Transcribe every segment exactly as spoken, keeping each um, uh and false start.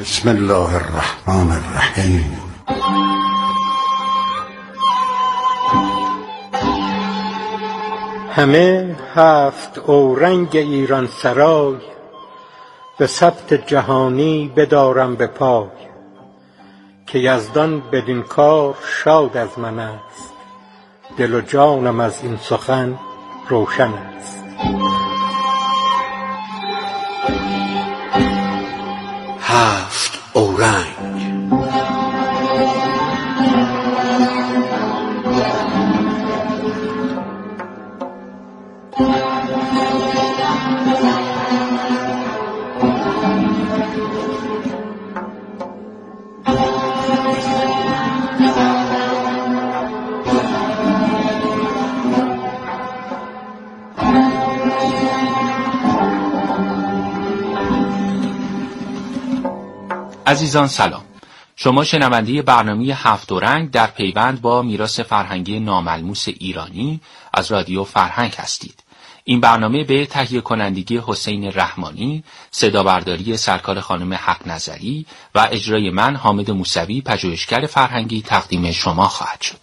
بسم الله الرحمن الرحیم. همه هفت اورنگ ایران سرای، به ثبت جهانی بدارم به پای. که یزدان بدین کار شاد از من است، دل و جانم از این سخن روشن است. هفت اورنگ. عزیزان سلام. شما شنونده برنامه هفت اورنگ در پیوند با میراث فرهنگی ناملموس ایرانی از رادیو فرهنگ هستید. این برنامه به تهیه کنندگی حسین رحمانی، صدا برداری سرکار خانم حق نظری و اجرای من حامد موسوی پژوهشگر فرهنگی تقدیم شما خواهد شد.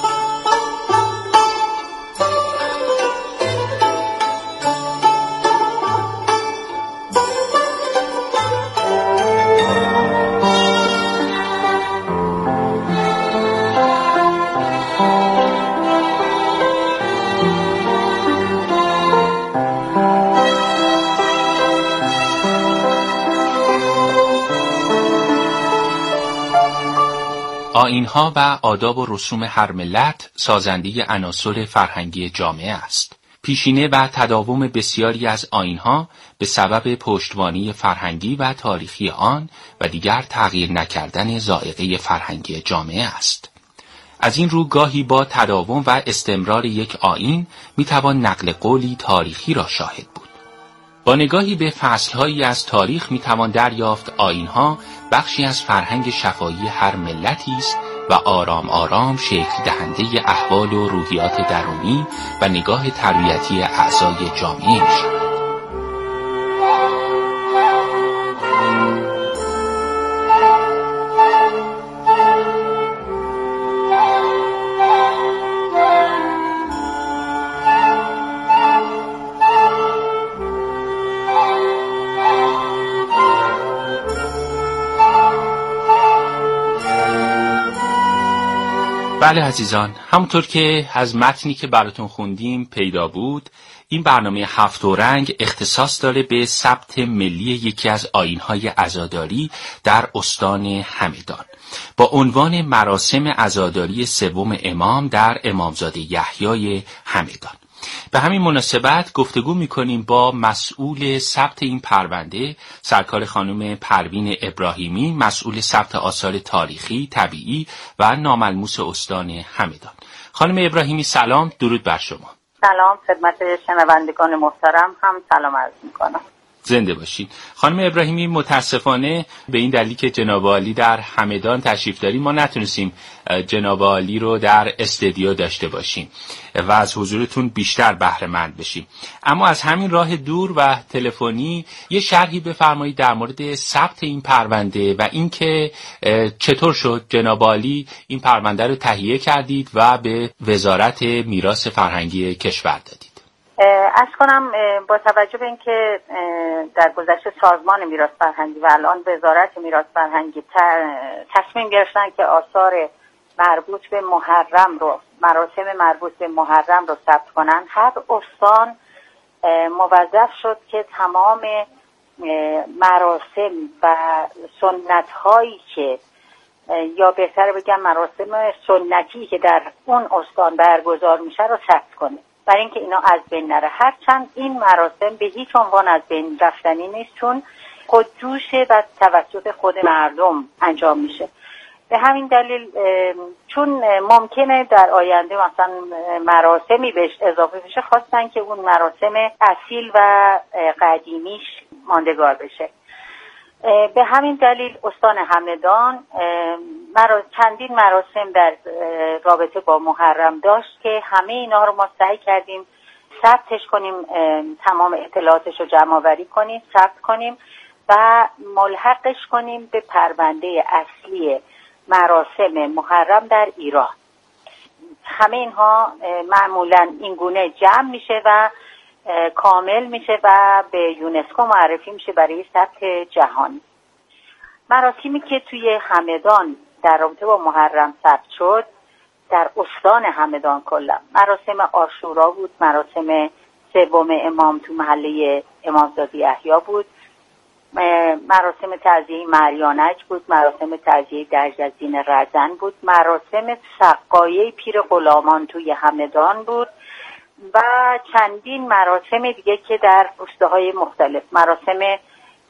آیین‌ها و آداب و رسوم هر ملت سازنده عناصر فرهنگی جامعه است. پیشینه و تداوم بسیاری از آیین‌ها به سبب پشتوانی فرهنگی و تاریخی آن و دیگر تغییر نکردن ذائقه فرهنگی جامعه است. از این رو گاهی با تداوم و استمرار یک آیین میتوان نقل قولی تاریخی را شاهد بود. با نگاهی به فصلهایی از تاریخ میتوان دریافت آیین‌ها بخشی از فرهنگ شفاهی هر ملتی است و آرام آرام شکل دهنده احوال و روحیات درونی و نگاه تربیتی اعضای جامعه میشود. بله عزیزان، همونطور که از متنی که براتون خوندیم پیدا بود، این برنامه هفت اورنگ اختصاص داره به ثبت ملی یکی از آیین‌های عزاداری در استان همدان با عنوان مراسم عزاداری سوم امام در امامزاده یحیی همدان. به همین مناسبت گفتگو می‌کنیم با مسئول ثبت این پرونده، سرکار خانم پروین ابراهیمی، مسئول ثبت آثار تاریخی، طبیعی و ناملموس استان همدان. خانم ابراهیمی سلام، درود بر شما. سلام خدمت شنوندگان محترم، هم سلام عرض می‌کنم. زنده باشین. خانم ابراهیمی، متاسفانه به این دلیل که جناب عالی در همدان تشریف داریم ما نتونستیم جناب عالی رو در استودیو داشته باشیم و از حضورتون بیشتر بهره مند بشیم، اما از همین راه دور و تلفنی یه شرحی بفرمایید در مورد ثبت این پرونده و اینکه چطور شد جناب عالی این پرونده رو تهیه کردید و به وزارت میراث فرهنگی کشور دادید. عرض کنم با توجه به اینکه در گذشته سازمان میراث فرهنگی و الان وزارت میراث فرهنگی تصمیم گرفتن که آثار مربوط به محرم رو، مراسم مربوط به محرم رو ثبت کنن، هر استان موظف شد که تمام مراسم و سنت هایی که یا بهتر بگم مراسم سنتی که در اون استان برگزار میشه رو ثبت کنه، برای اینکه اینا از بین نره. هرچند این مراسم به هیچ عنوان از بین رفتنی نیست، چون خودجوشه و توسط خود مردم انجام میشه. به همین دلیل چون ممکنه در آینده مثلا مراسمی بهش اضافه بشه، خواستن که اون مراسم اصیل و قدیمیش ماندگار بشه. به همین دلیل استان همدان چندین مراسم در رابطه با محرم داشت که همه اینا رو ما سعی کردیم ثبتش کنیم، تمام اطلاعاتش رو جمع آوری کنیم، ثبت کنیم و ملحقش کنیم به پرونده اصلی مراسم محرم در ایران. همه اینها معمولا این گونه جمع میشه و کامل میشه و به یونسکو معرفی میشه برای ثبت جهانی. مراسمی که توی همدان در رابطه با محرم ثبت شد در استان همدان کلا مراسم عاشورا بود، مراسم سوم امام تو محله امامزاده یحیی بود، مراسم تعزیه مریانک بود، مراسم تعزیه درجزین رزن بود، مراسم سقایه پیر غلامان توی همدان بود و چندین مراسم دیگه که در روستاهای مختلف، مراسم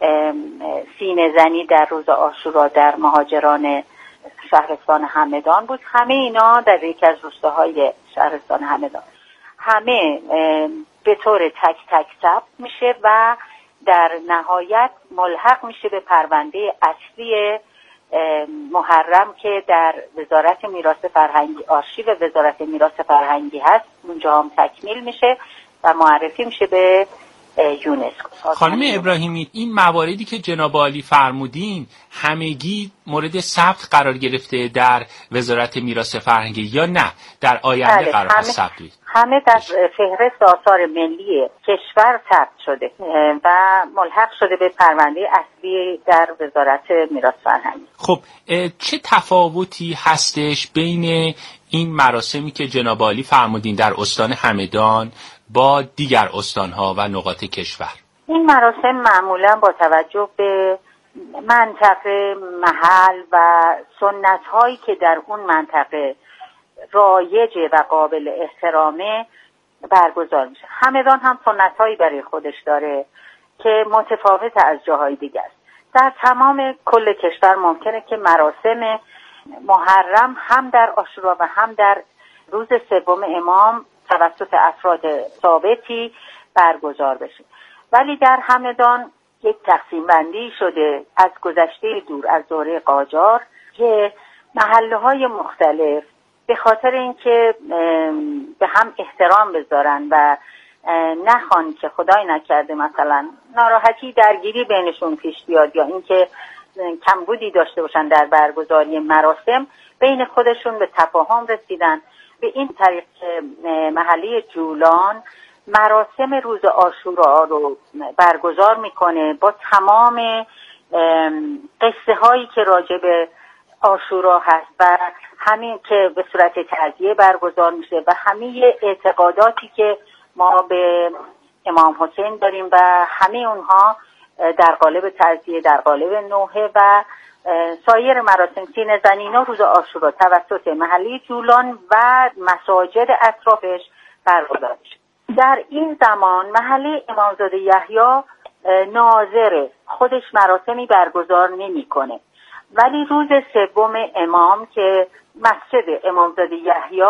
سینه زنی در روز عاشورا در مهاجران شهرستان همدان بود. همه اینا در یکی از روستاهای شهرستان همدان، همه به طور تک تک ثبت میشه و در نهایت ملحق میشه به پرونده اصلی محرم که در وزارت میراث فرهنگی، آرشیو وزارت میراث فرهنگی هست. اونجا هم تکمیل میشه و معرفی میشه به یونسکو. خانم ابراهیمی، این مواردی که جناب عالی فرمودین همگی مورد ثبت قرار گرفته در وزارت میراث فرهنگی یا نه در آینده بله، قرار است ثبت بشه؟ همه در فهرست آثار ملی کشور ثبت شده و ملحق شده به پرونده اصلی در وزارت میراث فرهنگی. خب چه تفاوتی هستش بین این مراسمی که جناب عالی فرمودین در استان همدان با دیگر استانها و نقاط کشور؟ این مراسم معمولا با توجه به منطقه، محل و سنت هایی که در اون منطقه رایجه و قابل احترامه برگزار میشه. همدان هم سنت هایی برای خودش داره که متفاوت از جاهای دیگه است. در تمام کل کشور ممکنه که مراسم محرم هم در عاشورا و هم در روز سوم امام توسط افراد ثابتی برگزار بشه، ولی در همدان یک تقسیم بندی شده از گذشته دور از دوره قاجار که محله‌های مختلف به خاطر اینکه به هم احترام بذارن و نخوان که خدای نکرده مثلا ناراحتی درگیری بینشون پیش بیاد یا اینکه کمبودی داشته باشن در برگزاری مراسم، بین خودشون به تفاهم رسیدن. به این طریق محله جولان مراسم روز عاشورا رو برگزار میکنه با تمام قصه هایی که راجع به عاشورا هست و همین که به صورت تعزیه برگزار میشه و همه اعتقاداتی که ما به امام حسین داریم و همه اونها در قالب تعزیه، در قالب نوحه و سایر مراسم سینه زنینا روز عاشورا توسط محله جولان و مساجد اطرافش برگزار میشه. در این زمان محله امامزاده یحیی ناظر خودش مراسمی برگزار نمیکنه، ولی روز سوم امام که مسجد امامزاده یحیی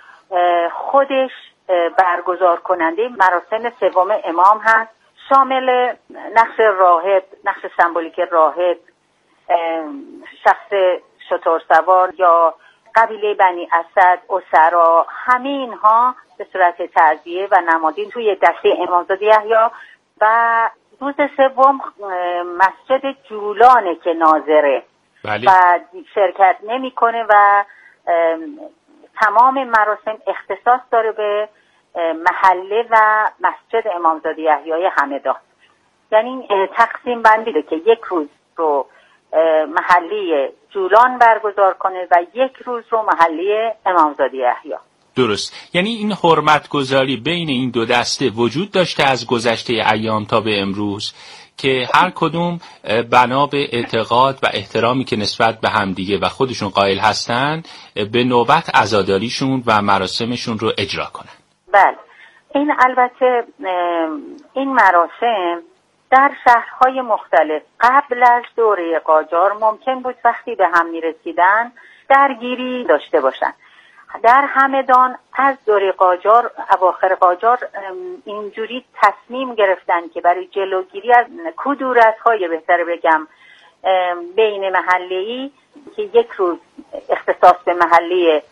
خودش برگزار کننده مراسم سوم امام هست، شامل نقش راهب، نقش سمبولیک راهب، شخص شتر سوار یا قبیله بنی اسد، اسرا، همه اینها به صورت تعزیه و نمادین توی دسته امامزاده یحیی و روز سوم مسجد جولانه که ناظره بله. و شرکت نمیکنه و تمام مراسم اختصاص داره به محله و مسجد امامزاده یحیی همدان. یعنی تقسیم بندی ده که یک روز رو محله جولان برگزار کنه و یک روز رو محله امامزاده یحیی. درست، یعنی این حرمت گذاری بین این دو دسته وجود داشته از گذشته ایام تا به امروز که هر کدوم بنا به اعتقاد و احترامی که نسبت به همدیگه و خودشون قائل هستن به نوبت عزاداریشون و مراسمشون رو اجرا کنن. بله، این البته این مراسم در شهرهای مختلف قبل از دوره قاجار ممکن بود وقتی به هم میرسیدن درگیری داشته باشن. در همدان از دوره قاجار، اواخر قاجار اینجوری تصمیم گرفتن که برای جلوگیری از کدورت‌های بهتر بگم بین محله‌ای که یک روز اختصاص به محله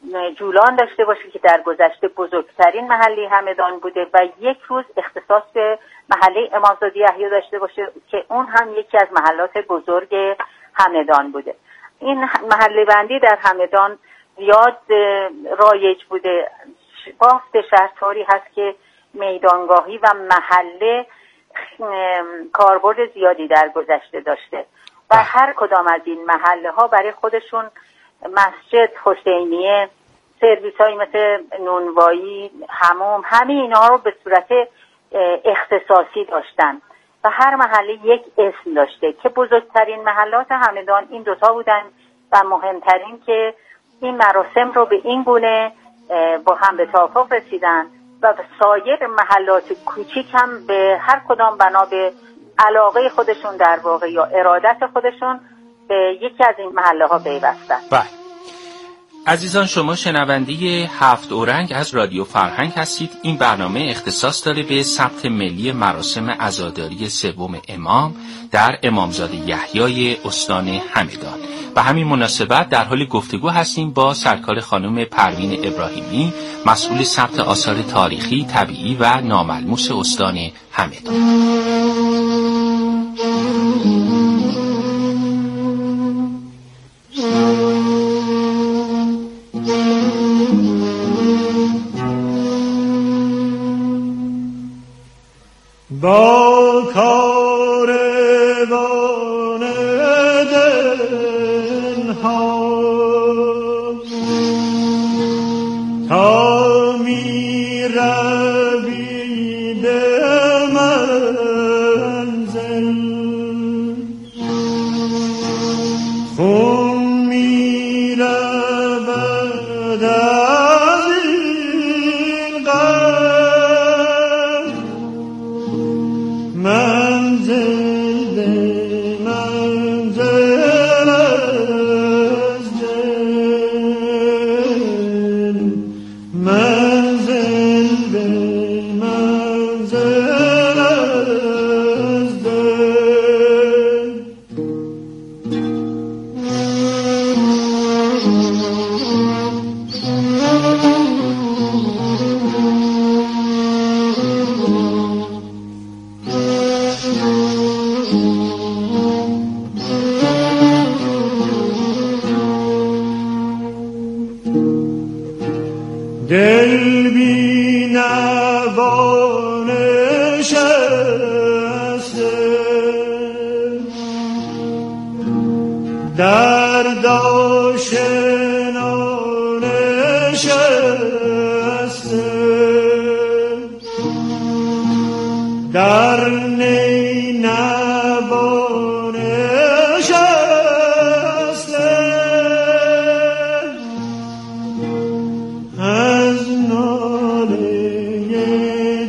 جولان داشته باشه که در گذشته بزرگترین محله همدان بوده و یک روز اختصاص به محله امامزاده یحیی داشته باشه که اون هم یکی از محلات بزرگ همدان بوده. این محله بندی در همدان زیاد رایج بوده. بافت شهرطوری هست که میدانگاهی و محله کاربرد زیادی در گذشته داشته و هر کدام از این محله ها برای خودشون مسجد، حسینیه، سرویس هایی مثل نونوایی، حموم، همه اینا رو به صورت اختصاصی داشتن و هر محله یک اسم داشته که بزرگترین محلات همدان این دوتا بودن و مهمترین که این مراسم رو به این گونه با هم به توافق رسیدن و سایر محلات کوچیک هم به هر کدام بنا به علاقه خودشون در واقع یا ارادت خودشون به یکی از این محله ها پیوستن. بله. عزیزان، شما شنونده هفت اورنگ از رادیو فرهنگ هستید. این برنامه اختصاص داره به ثبت ملی مراسم عزاداری سوم امام در امامزاده یحیی استان همدان. به همین مناسبت در حال گفتگو هستیم با سرکار خانم پروین ابراهیمی، مسئول ثبت آثار تاریخی، طبیعی و ناملموس استان همدان. با کاروان دلها تا می روی به منزل خون می رود از این قلب منزل به منزل از دل منزل به منزل از دل. دل بی نوا نشسته درد آشنا نشسته در نی نوا نشسته از ناله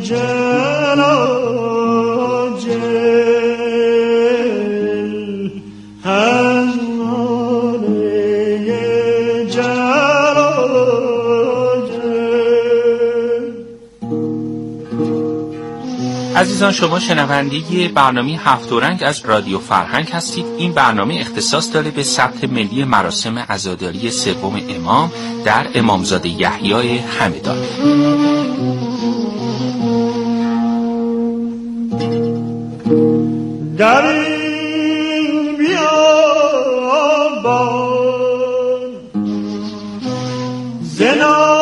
جلاجل از ناله جلاجل. عزیزان، شما شنونده برنامه هفت اورنگ از رادیو فرهنگ هستید. این برنامه اختصاص داره به ثبت ملی مراسم عزاداری سوم امام در امامزاده یحیی همدان. در این بیابان زنا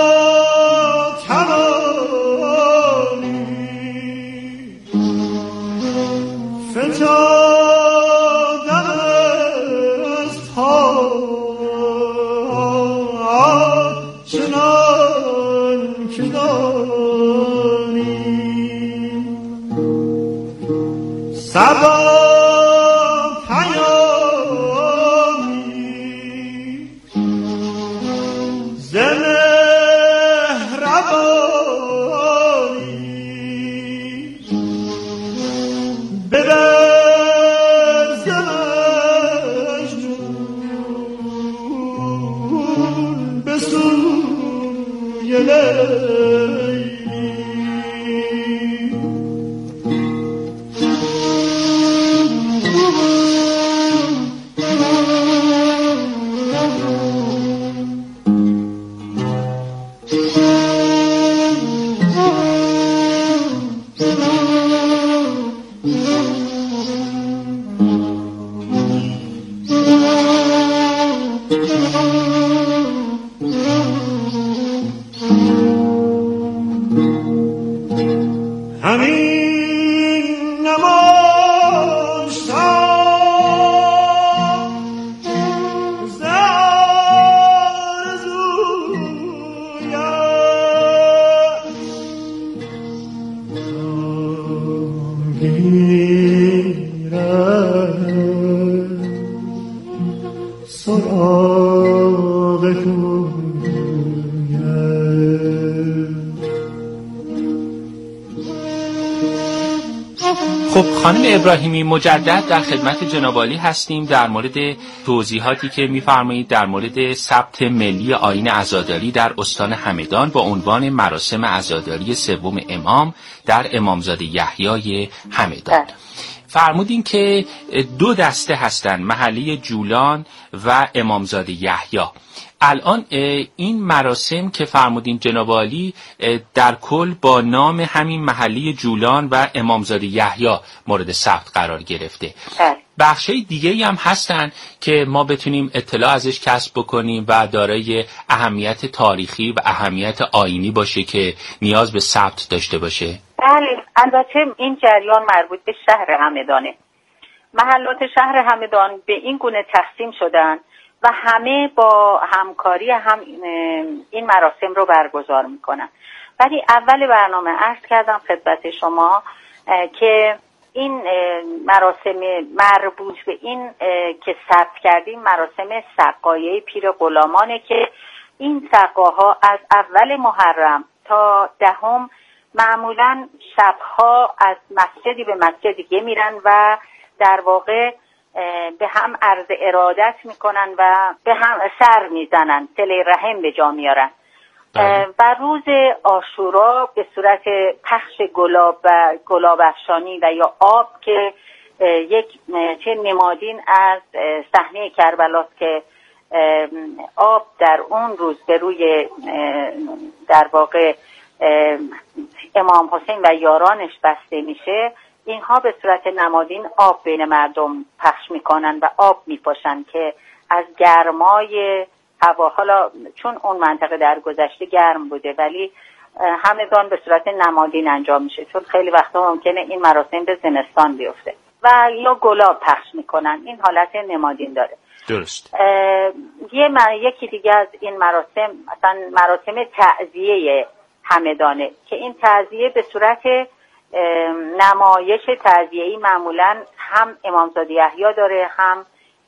توانی فتادن از پا چنان که دانی سبا پیامی ز مهربانی ببر ز مجنون به سوی لیلی. خب خانم ابراهیمی، مجدد در خدمت جناب عالی هستیم در مورد توضیحاتی که می‌فرمایید در مورد ثبت ملی آیین عزاداری در استان همدان با عنوان مراسم عزاداری سوم امام در امامزاده یحیی همدان. فرمودین که دو دسته هستن، محله جولان و امامزاده یحیی. الان این مراسم که فرمودین جناب عالی در کل با نام همین محله جولان و امامزاده یحیی مورد ثبت قرار گرفته. بخشای دیگه‌ای هم هستن که ما بتونیم اطلاع ازش کسب بکنیم و دارای اهمیت تاریخی و اهمیت آیینی باشه که نیاز به ثبت داشته باشه؟ بله، البته این جریان مربوط به شهر همدانه. محلات شهر همدان به این گونه تقسیم شدن و همه با همکاری هم این مراسم رو برگزار میکنن. ولی اول برنامه عرض کردم خدمت شما که این مراسم مربوط به این که ثبت کردیم مراسم سقایه پیر غلامانه که این سقاها از اول محرم تا دهم معمولاً شبها از مسجدی به مسجد دیگه میرن و در واقع به هم عرض ارادت میکنن و به هم سر میزنن، صله رحم به جا میارن. و روز عاشورا به صورت پخش گلاب و گلاب افشانی و یا آب که یک چه نمادین از صحنه کربلاست که آب در اون روز به روی در واقع امام حسین و یارانش بسته میشه، اینها به صورت نمادین آب بین مردم پخش میکنن و آب میپاشن که از گرمای هوا، حالا چون اون منطقه در گذشته گرم بوده ولی همدان به صورت نمادین انجام میشه، چون خیلی وقتا ممکنه این مراسم به زمستان بیفته و یا گلاب پخش میکنن. این حالت نمادین داره. درست. یه من یکی دیگه از این مراسم مثلا مراسم تعزیه همدانه که این تعزیه به صورت نمایش تعزیه‌ای معمولاً هم امامزاده یحیی داره، هم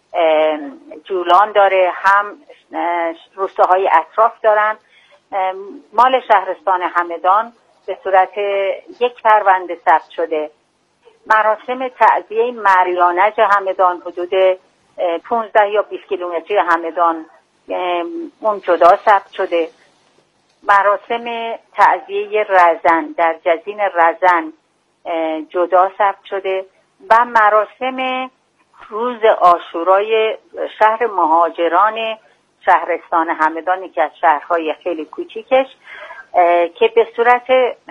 جولان داره، هم روستاهای اطراف دارن. مال شهرستان همدان به صورت یک پرونده ثبت شده. مراسم تعزیه مریانج همدان حدود پانزده یا بیست کیلومتری همدان اون جدا ثبت شده. مراسم تعزیه رزن در جزین رزن جدا ثبت شده و مراسم روز عاشورای شهر مهاجران شهرستان همدانی که از شهرهای خیلی کوچیکش که به صورت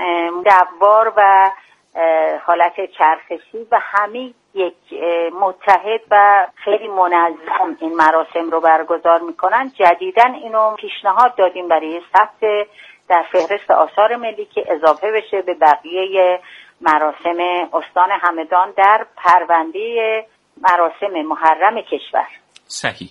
دوار و حالت چرخشی و همه یک متحد و خیلی منظم این مراسم رو برگزار میکنن. جدیداً اینو پیشنهاد دادیم برای ثبت در فهرست آثار ملی که اضافه بشه به بقیه مراسم استان همدان در پرونده مراسم محرم کشور. صحیح.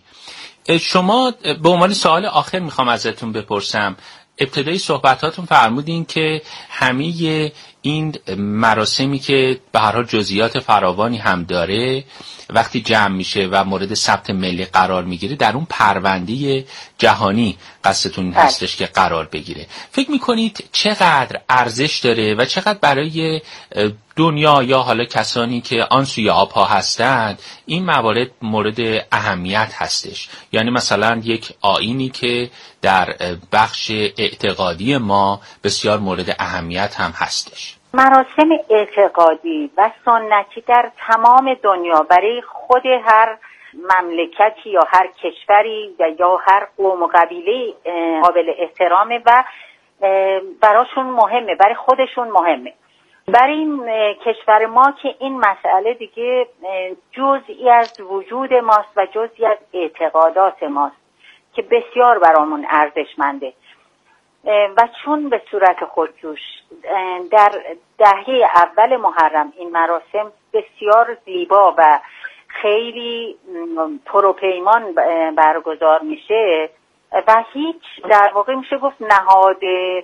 شما به عنوان سوال آخر میخوام ازتون بپرسم، ابتدای صحبتاتون فرمودین که همه این مراسمی که به هر حال جزئیات فراوانی هم داره وقتی جمع میشه و مورد ثبت ملی قرار میگیره در اون پرونده جهانی قصدتون این هستش که قرار بگیره. فکر میکنید چقدر ارزش داره و چقدر برای دنیا یا حالا کسانی که آن سوی آبها هستند این موارد مورد اهمیت هستش؟ یعنی مثلا یک آیینی که در بخش اعتقادی ما بسیار مورد اهمیت هم هستش. مراسم اعتقادی و سنتی در تمام دنیا برای خود هر مملکتی یا هر کشوری یا هر قوم و قبیله قابل احترامه و براشون مهمه، برای خودشون مهمه. برای این کشور ما که این مسئله دیگه جزئی از وجود ماست و جزئی از اعتقادات ماست که بسیار برامون ارزشمنده و چون به صورت خودجوش در دهه اول محرم این مراسم بسیار زیبا و خیلی پروپیمان برگزار میشه و هیچ در واقع میشه گفت نهاد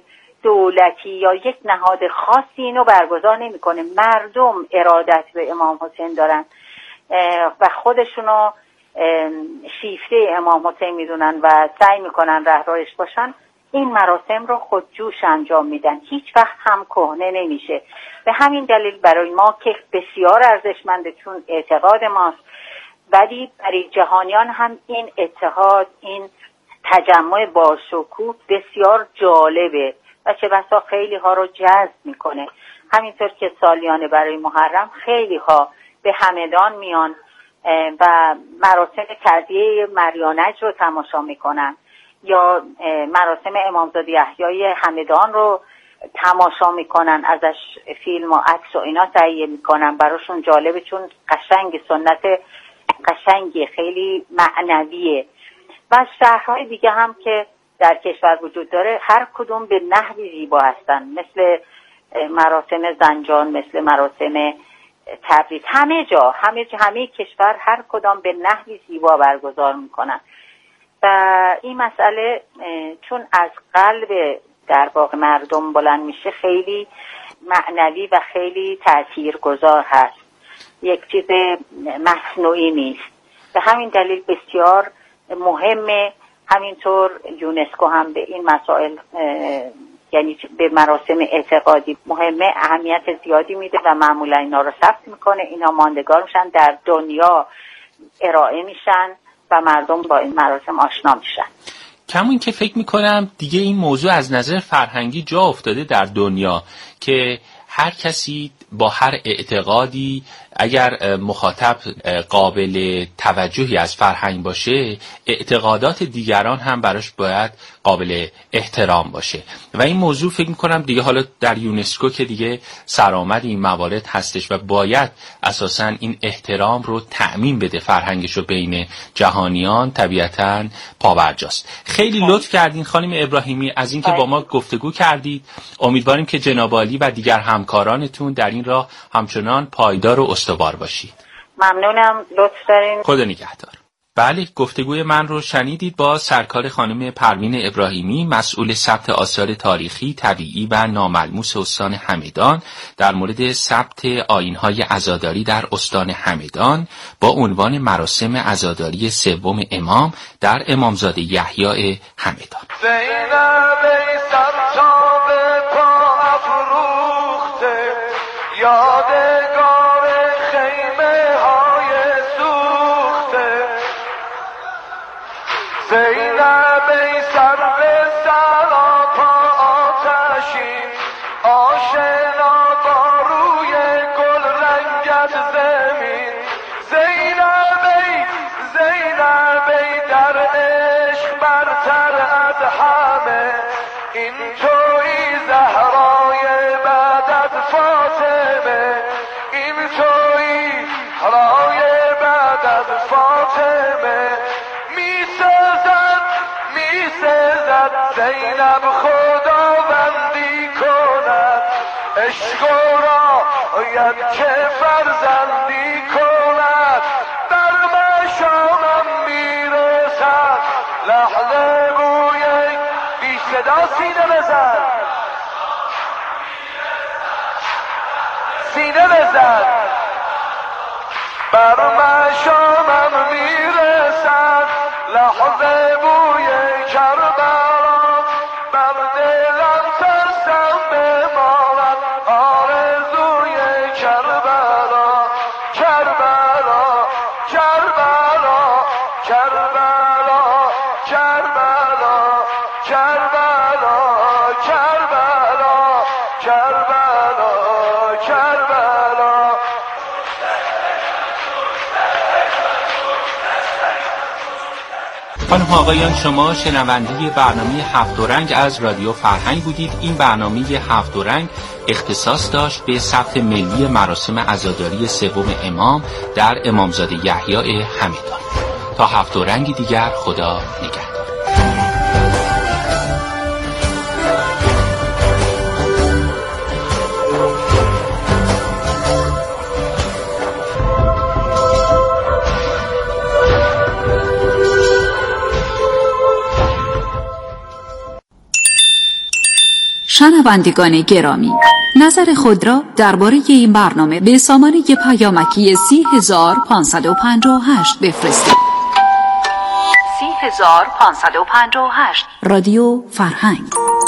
دولتی یا یک نهاد خاصی اینو برگزار نمیکنه. مردم ارادت به امام حسین دارن و خودشونو شیفته امام حسین میدونن و سعی میکنن رهروش باشن، این مراسم رو خودجوش انجام میدن، هیچ وقت هم کهنه نمیشه. به همین دلیل برای ما که بسیار ارزشمنده چون اعتقاد ماست، ولی برای جهانیان هم این اتحاد، این تجمع باشکوه بسیار جالبه و چه بسا خیلی ها رو جذب میکنه. همینطور که سالیانه برای محرم خیلی ها به همدان میان و مراسم تعزیه مریانج رو تماشا میکنن یا مراسم امامزاده یحیی همدان رو تماشا میکنن، ازش فیلم و عکس و اینا تهیه میکنن، براشون جالبه چون قشنگ، سنت قشنگی، خیلی معنویه. و شهرهای دیگه هم که در کشور وجود داره هر کدوم به نحوی زیبا هستن، مثل مراسم زنجان، مثل مراسم تبریز، همه جا همه جا همه کشور هر کدام به نحوی زیبا برگزار میکنن و این مسئله چون از قلب در واقع مردم بلند میشه خیلی معنوی و خیلی تاثیرگذار هست، یک چیز مصنوعی نیست. به همین دلیل بسیار مهمه. همینطور یونسکو هم به این مسائل یعنی به مراسم اعتقادی مهمه اهمیت زیادی میده و معمولا اینا رو ثبت میکنه، اینا ماندگار میشن، در دنیا ارائه میشن و مردم با این مراسم آشنا میشن. کمون که فکر میکنم دیگه این موضوع از نظر فرهنگی جا افتاده در دنیا که هر کسی با هر اعتقادی اگر مخاطب قابل توجهی از فرهنگ باشه، اعتقادات دیگران هم براش باید قابل احترام باشه و این موضوع فکر میکنم دیگه حالا در یونسکو که دیگه سرآمد این موارد هستش و باید اساساً این احترام رو تأمین بده، فرهنگش رو بین جهانیان طبیعتاً پابرجاست. خیلی لطف کردین خانم ابراهیمی از اینکه با ما گفتگو کردید. امیدواریم که جناب عالی و دیگر همکارانتون در این راه همچنان پایدار و استوار باشید. ممنونم، لطف دارین. خدا نگهدار. بله، گفتگوی من رو شنیدید با سرکار خانم پروین ابراهیمی، مسئول ثبت آثار تاریخی، طبیعی و ناملموس استان همدان در مورد ثبت آیین‌های عزاداری در استان همدان با عنوان مراسم عزاداری سوم امام در امامزاده یحیی همدان. یادگار خیمه های سوخته، زینب ای سر به سراپا آتشین، آشنا با روی گل رنگت زمین. زینب ای زینب ای در عشق برتر از همه، این تویی زهرای بعد از فاطمه، این تویی زهرای بعد از فاطمه. می سزد می سزد زینب خداوندی کند، عشق را باید که فرزندی کند. در مشامم می رسد لحظه بوی بی صدا، سینه بزن سینه بزن. بر مشامم میرسد لحظه بوی کربلا، بر دلم ترسم بماند آرزوی کربلا. کربلا کربلا کربلا کربلا کربلا کربلا کربلا کربلا. خانم آقایان، شما شنونده برنامه هفت و رنگ از رادیو فرهنگ بودید. این برنامه هفت و رنگ اختصاص داشت به ثبت ملی مراسم عزاداری سوم امام در امامزاده یحیی همدان. تا هفت و رنگی دیگر، خدا نگهدار. شنوندگان گرامی، نظر خود را درباره این برنامه به سامانه پیامکی سی هزار و پانصد و پنجاه و هشت بفرستید. هزار پانصد و پنجاه و هشت. رادیو فرهنگ.